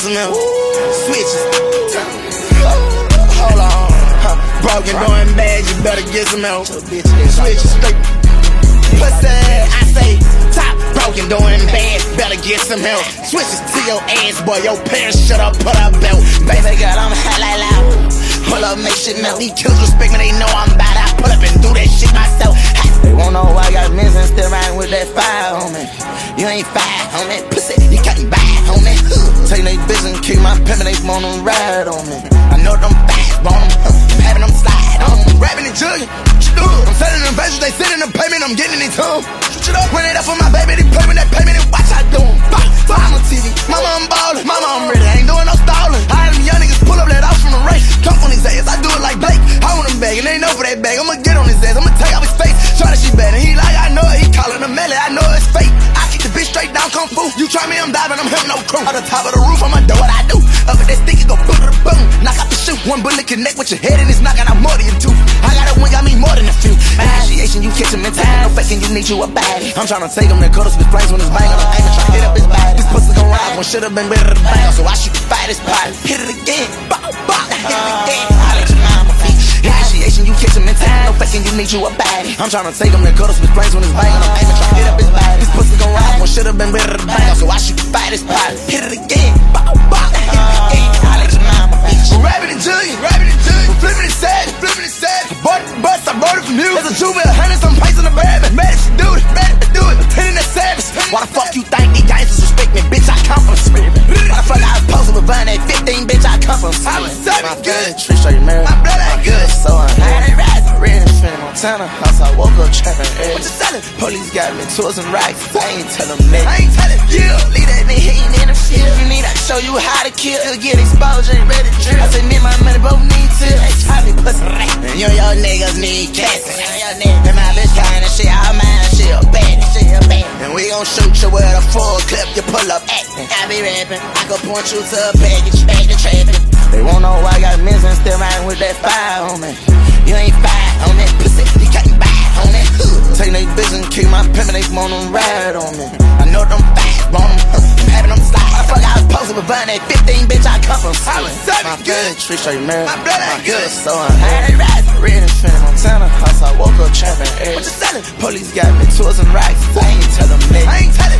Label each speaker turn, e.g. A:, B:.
A: some milk. Switches. Hold on. Broken, doing bad, you better get some help. Switches straight. Pussy, I say, top broken, doing bad, better get some help. Switches to your ass, boy, your parents should have put a belt. Baby girl, I'm hot like loud. Pull up, make shit melt. These kills respect me, they know I'm bad. I pull up and do that shit myself. They won't know why I got missing, still riding with that fire, homie. You ain't fire, homie. Pussy, you can't buy, homie. Take they business, keep my pimpin', they want them ride on me. I know them fast, on them, I'm having them slide on them. Rapping and jugging, what you doing? I'm selling them veggies, they sitting in the payment, I'm getting it too. Switch it up, run it up for my baby, they payment, and watch I do 'em. Mama TV, mama I'm ballin', mama I'm ready, I ain't doing no stallin'. I them young niggas pull up that off from the race, come on his ass, I do it like Blake. I want him back, and they know for that bag, I'ma get on his ass, I'ma take off his face. Try that shit bad, and he like, I know it, he callin' a melee, I know it's fake. I keep the bitch straight down, kung fu. You try me, I'm diving, I'm him, no crew. At the top of the roof, I'ma do what I do. Up at that stick, it go boom to the boom. Knock out the shoe, one bullet connect with your head, and it's knocking out more than two. I got a wing, I mean more than a few. Initiation, you catch him in time, no faking, you need you a baddie. I'm tryna take him, that cuddles with flames when it's bang on the aim and try to hit up his body. This pussy gon' ride, one should've been better to bang, so I should fight this body. Hit it again, bop, bop, hit it again. I let your mama feet. Initiation, you catch him in time, no faking, you need you a baddie. I'm tryna take him, that cuddles with flames when it's bang on the aim and try to hit up his body. This pussy gon' ride, one should've been better to bang, so I should fight this body. Hit it again, bop, bop, hit it again. I let your mama feet. We're rapping and jugging, we're flipping it sad, Bought the bus, I brought it from you. There's a juvenile, 100 some pints in the bag. Mad to do it, pretending that's savage. Why the fuck you think these guys disrespect me? Bitch, I come from Smith. Why the fuck I was posted with Vine at 15, bitch, I come from Smith. My good, tree straight married. My blood ain't good, so I'm high. Red and Finn Montana, house I woke up trapping eggs. What you selling? Police got me tours and racks. I ain't tell them that. I ain't tellin' you. Leave that nigga hating in the field. You need I show you how to kill. You'll get exposed, ain't ready to drill. I say me and my money both need to. Hey, Tommy, pussy. And you and your niggas need cash. And my bitch kind of shit, all mine, she a bad. And we gon' shoot you with a full clip, you pull up acting. I be rapping, I can point you to a package, back the traffic. They won't know why I got missing, still riding with that fire on me. You ain't fire on that pussy, you can't buy on that. Take they business, keep my pimpin', they want them ride on me. I know them fast, on them, I'm having them slide. Why the fuck I was posted with Vine at 15, bitch, I come from Solid. My good, tree straight married. My blood ain't good, so I'm high. Red and Finn Montana, house I woke up trapping eggs. What you selling? Police got me tours and racks. I ain't tell them that.